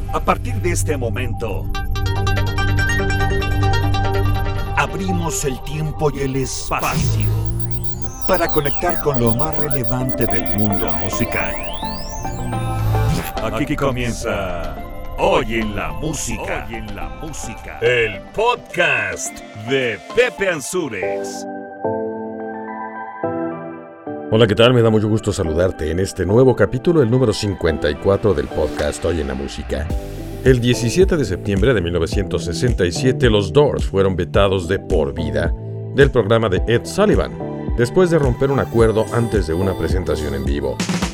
A partir de este momento, abrimos el tiempo y el espacio para conectar con lo más relevante del mundo musical. Aquí comienza Hoy en la Música, el podcast de Pepe Ansúrez. Hola, ¿qué tal? Me da mucho gusto saludarte en este nuevo capítulo, el número 54 del podcast Hoy en la Música. El 17 de septiembre de 1967, los Doors fueron vetados de por vida del programa de Ed Sullivan, después de romper un acuerdo antes de una presentación en vivo.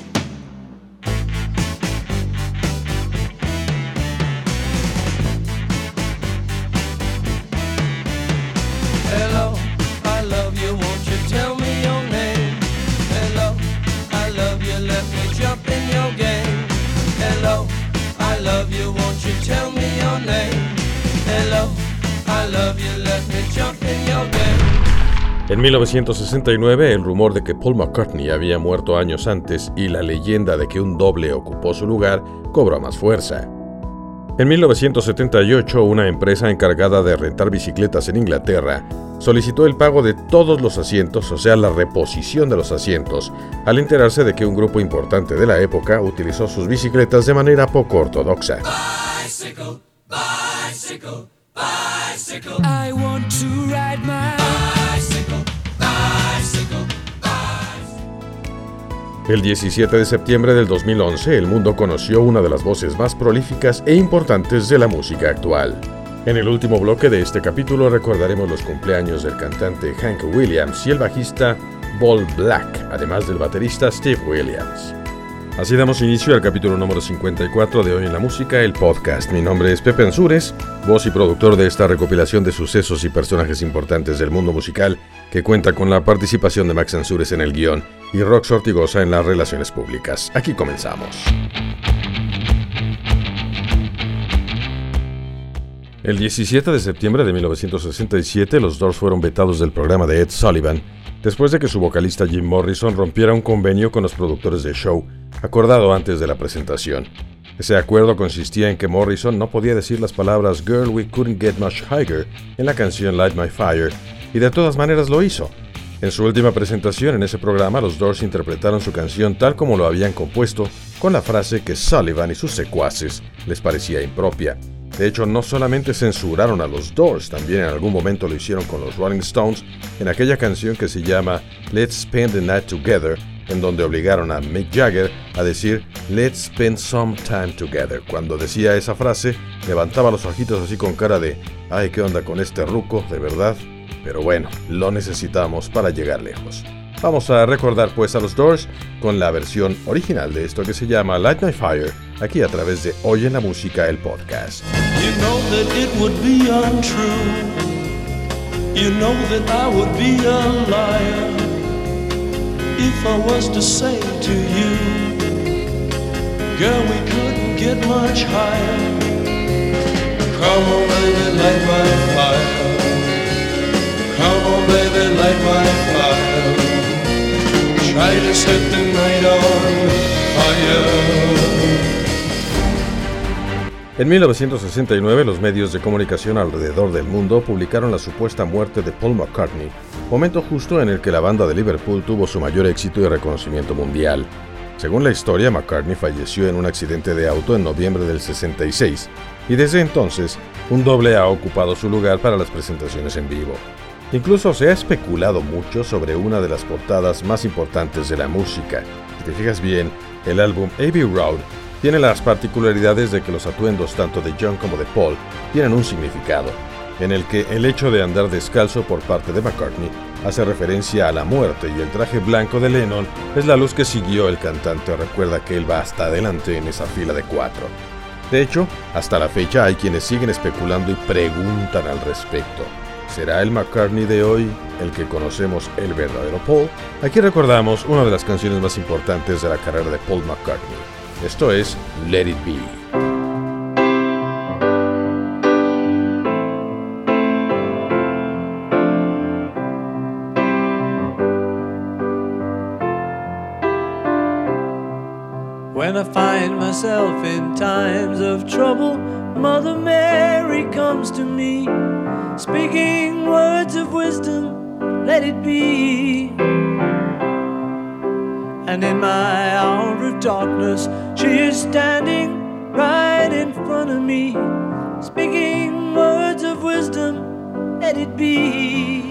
En 1969, el rumor de que Paul McCartney había muerto años antes y la leyenda de que un doble ocupó su lugar cobró más fuerza. En 1978, una empresa encargada de rentar bicicletas en Inglaterra solicitó el pago de todos los asientos, o sea, la reposición de los asientos, al enterarse de que un grupo importante de la época utilizó sus bicicletas de manera poco ortodoxa. Bicycle, bicycle, bicycle. I want to ride my bicycle, bicycle, bicycle. El 17 de septiembre del 2011, el mundo conoció una de las voces más prolíficas e importantes de la música actual. En el último bloque de este capítulo recordaremos los cumpleaños del cantante Hank Williams y el bajista Paul Black, además del baterista Steve Williams. Así damos inicio al capítulo número 54 de Hoy en la Música, el podcast. Mi nombre es Pepe Ansúrez, voz y productor de esta recopilación de sucesos y personajes importantes del mundo musical, que cuenta con la participación de Max Ansúrez en el guión y Rox Ortigosa en las relaciones públicas. Aquí comenzamos. El 17 de septiembre de 1967, los Doors fueron vetados del programa de Ed Sullivan, después de que su vocalista Jim Morrison rompiera un convenio con los productores del show, acordado antes de la presentación. Ese acuerdo consistía en que Morrison no podía decir las palabras "Girl, we couldn't get much higher" en la canción Light My Fire, y de todas maneras lo hizo. En su última presentación en ese programa, los Doors interpretaron su canción tal como lo habían compuesto, con la frase que Sullivan y sus secuaces les parecía impropia. De hecho, no solamente censuraron a los Doors, también en algún momento lo hicieron con los Rolling Stones en aquella canción que se llama Let's Spend the Night Together, en donde obligaron a Mick Jagger a decir Let's Spend Some Time Together. Cuando decía esa frase, levantaba los ojitos así con cara de ay, ¿qué onda con este ruco, de verdad? Pero bueno, lo necesitamos para llegar lejos. Vamos a recordar pues a los Doors con la versión original de esto que se llama Light My Fire, aquí a través de Hoy en la Música, el podcast. You know that it would be untrue. You know that I would be a liar if I was to say to you, girl, we couldn't get much higher. Come on, baby, light my fire. Come on, baby, light my fire. Try to set the night on fire. En 1969, los medios de comunicación alrededor del mundo publicaron la supuesta muerte de Paul McCartney, momento justo en el que la banda de Liverpool tuvo su mayor éxito y reconocimiento mundial. Según la historia, McCartney falleció en un accidente de auto en noviembre del 66, y desde entonces, un doble ha ocupado su lugar para las presentaciones en vivo. Incluso se ha especulado mucho sobre una de las portadas más importantes de la música. Si te fijas bien, el álbum Abbey Road tiene las particularidades de que los atuendos tanto de John como de Paul tienen un significado, en el que el hecho de andar descalzo por parte de McCartney hace referencia a la muerte y el traje blanco de Lennon es la luz que siguió el cantante. Recuerda que él va hasta adelante en esa fila de 4. De hecho, hasta la fecha hay quienes siguen especulando y preguntan al respecto. ¿Será el McCartney de hoy el que conocemos el verdadero Paul? Aquí recordamos una de las canciones más importantes de la carrera de Paul McCartney. Esto es Let It Be. When I find myself in times of trouble, Mother Mary comes to me, speaking words of wisdom, let it be. And in my hour of darkness, she is standing right in front of me, speaking words of wisdom, let it be.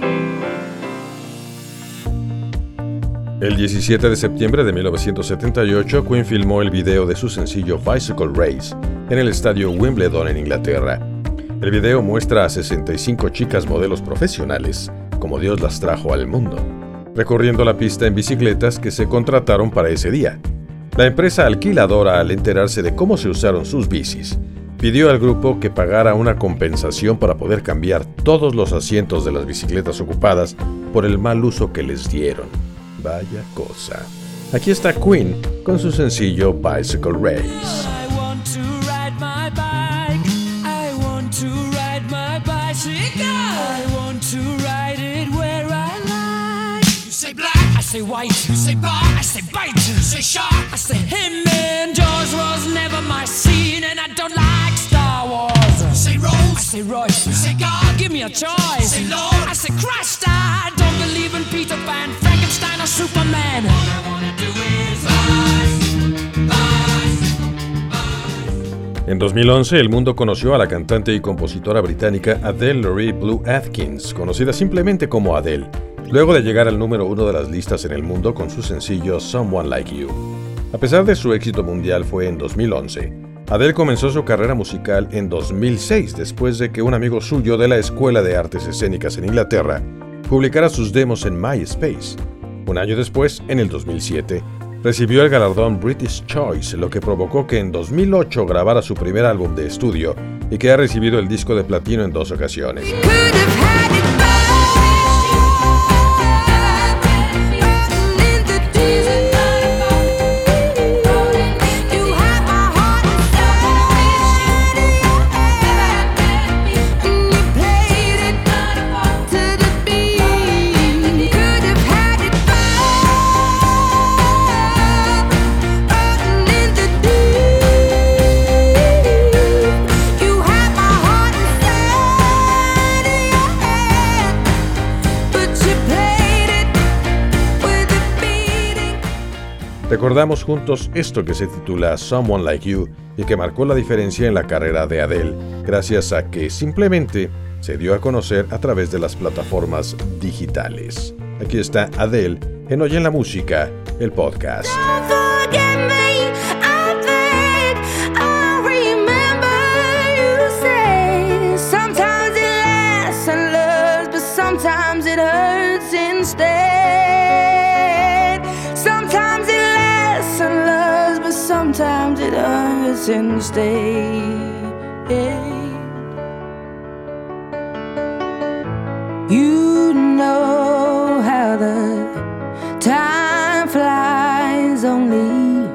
El 17 de septiembre de 1978, Queen filmó el video de su sencillo Bicycle Race en el estadio Wimbledon en Inglaterra. El video muestra a 65 chicas modelos profesionales, como Dios las trajo al mundo, recorriendo la pista en bicicletas que se contrataron para ese día. La empresa alquiladora, al enterarse de cómo se usaron sus bicis, pidió al grupo que pagara una compensación para poder cambiar todos los asientos de las bicicletas ocupadas por el mal uso que les dieron. Vaya cosa. Aquí está Queen con su sencillo Bicycle Race. I want to ride my bike. I want to ride my bicycle. I want to ride it where I like. You say black, I say white. You say bar, I say bite. You say shark, I say him. And Jaws was never my scene, and I don't like Star Wars. You say Rose, I say Royce. You say God, give me a choice. You say Lord, I say Christ. I don't believe in Peter Pan, Frankenstein or Superman. All I wanna do is En 2011, el mundo conoció a la cantante y compositora británica Adele Laurie Blue Atkins, conocida simplemente como Adele, luego de llegar al número 1 de las listas en el mundo con su sencillo Someone Like You. A pesar de su éxito mundial fue en 2011, Adele comenzó su carrera musical en 2006 después de que un amigo suyo de la Escuela de Artes Escénicas en Inglaterra publicara sus demos en MySpace. Un año después, en el 2007, recibió el galardón British Choice, lo que provocó que en 2008 grabara su primer álbum de estudio y que ha recibido el disco de platino en 2 ocasiones. Recordamos juntos esto que se titula Someone Like You y que marcó la diferencia en la carrera de Adele, gracias a que simplemente se dio a conocer a través de las plataformas digitales. Aquí está Adele en Oye en la Música, el podcast. Sometimes it hurts instead. Sometimes it lasts and loves, but sometimes it hurts instead. You know how the time flies. Only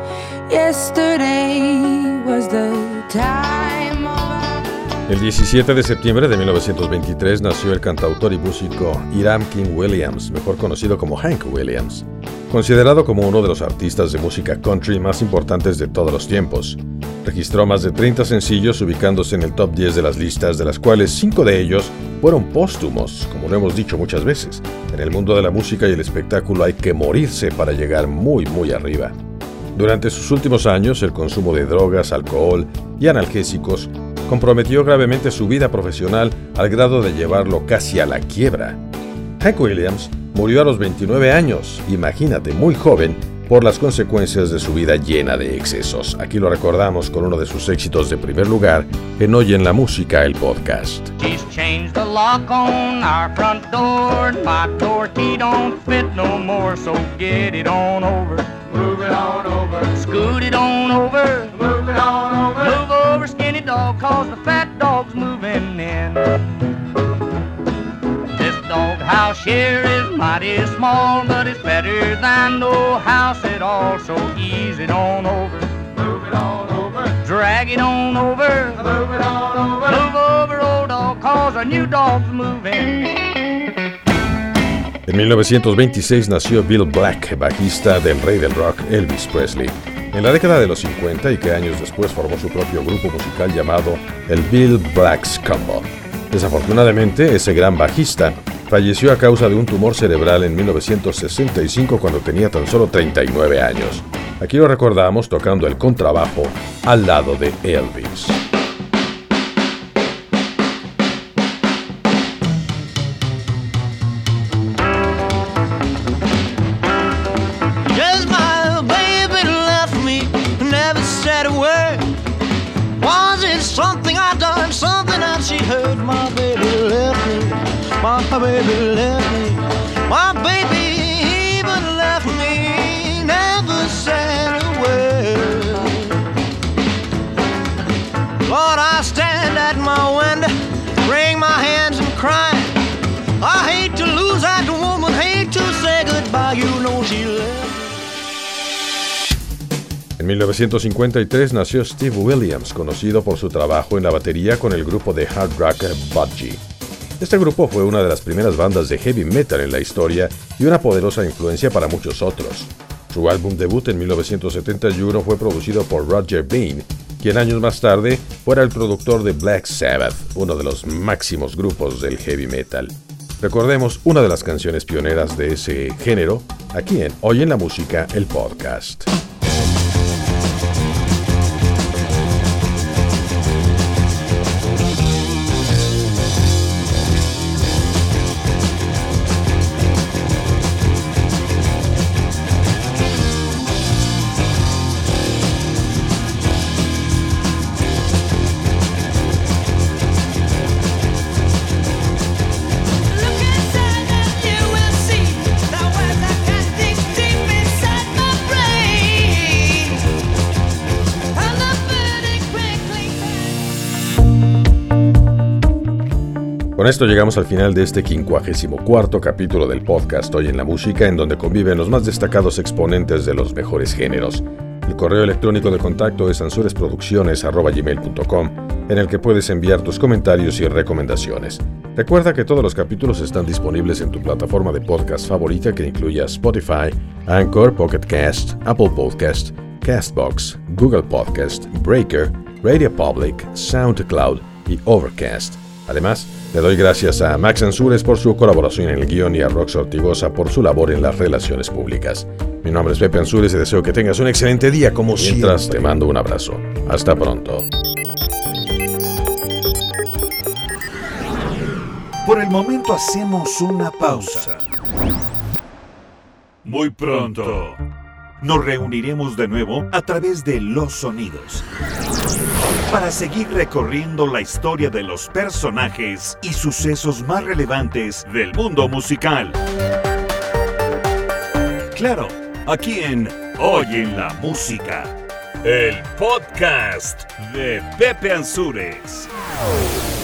yesterday was the time of El 17 de septiembre de 1923 nació el cantautor y músico Hiram King Williams, mejor conocido como Hank Williams, considerado como uno de los artistas de música country más importantes de todos los tiempos. Registró más de 30 sencillos ubicándose en el top 10 de las listas, de las cuales 5 de ellos fueron póstumos, como lo hemos dicho muchas veces. En el mundo de la música y el espectáculo hay que morirse para llegar muy arriba. Durante sus últimos años, el consumo de drogas, alcohol y analgésicos comprometió gravemente su vida profesional al grado de llevarlo casi a la quiebra. Hank Williams murió a los 29 años, imagínate, muy joven, por las consecuencias de su vida llena de excesos. Aquí lo recordamos con uno de sus éxitos de primer lugar en Oye en la Música, el podcast. She's changed the lock on our front door, and my door key don't fit no more, so get it on over. Move it on over. Scoot it on over. Move it on over. Move over, skinny dog, cause the fat dog's moving in. This doghouse here is mighty small, but it's better than no house at all, so ease it on over. Move it on over. Drag it on over. Move it on over. Move over, old dog, cause our new dog's moving. En 1926 nació Bill Black, bajista del rey del rock Elvis Presley. en la década de los 50 y que años después formó su propio grupo musical llamado el Bill Black's Combo. Desafortunadamente, ese gran bajista falleció a causa de un tumor cerebral en 1965 cuando tenía tan solo 39 años. Aquí lo recordamos tocando el contrabajo al lado de Elvis. Something I done, something that she heard. My baby left me, my baby left me, my baby even left me, never said a word. Lord, I stand at my window, wring my hands and cry. I hate to lose that woman, hate to say goodbye, you know she left. En 1953 nació Steve Williams, conocido por su trabajo en la batería con el grupo de hard rock Budgie. Este grupo fue una de las primeras bandas de heavy metal en la historia y una poderosa influencia para muchos otros. Su álbum debut en 1971 fue producido por Roger Bean, quien años más tarde fuera el productor de Black Sabbath, uno de los máximos grupos del heavy metal. Recordemos una de las canciones pioneras de ese género, aquí en Hoy en la Música, el podcast. Con esto llegamos al final de este 54º capítulo del podcast Hoy en la Música, en donde conviven los más destacados exponentes de los mejores géneros. El correo electrónico de contacto es ansuresproducciones@gmail.com, en el que puedes enviar tus comentarios y recomendaciones. Recuerda que todos los capítulos están disponibles en tu plataforma de podcast favorita, que incluya Spotify, Anchor, Pocket Cast, Apple Podcast, Castbox, Google Podcast, Breaker, Radio Public, SoundCloud y Overcast. Además, le doy gracias a Max Ansures por su colaboración en el guión y a Rox Ortigosa por su labor en las relaciones públicas. Mi nombre es Pepe Ansures y deseo que tengas un excelente día como mientras siempre. Te mando un abrazo. Hasta pronto. Por el momento hacemos una pausa. Muy pronto nos reuniremos de nuevo a través de los sonidos para seguir recorriendo la historia de los personajes y sucesos más relevantes del mundo musical. Claro, aquí en Hoy en la Música, el podcast de Pepe Ansures.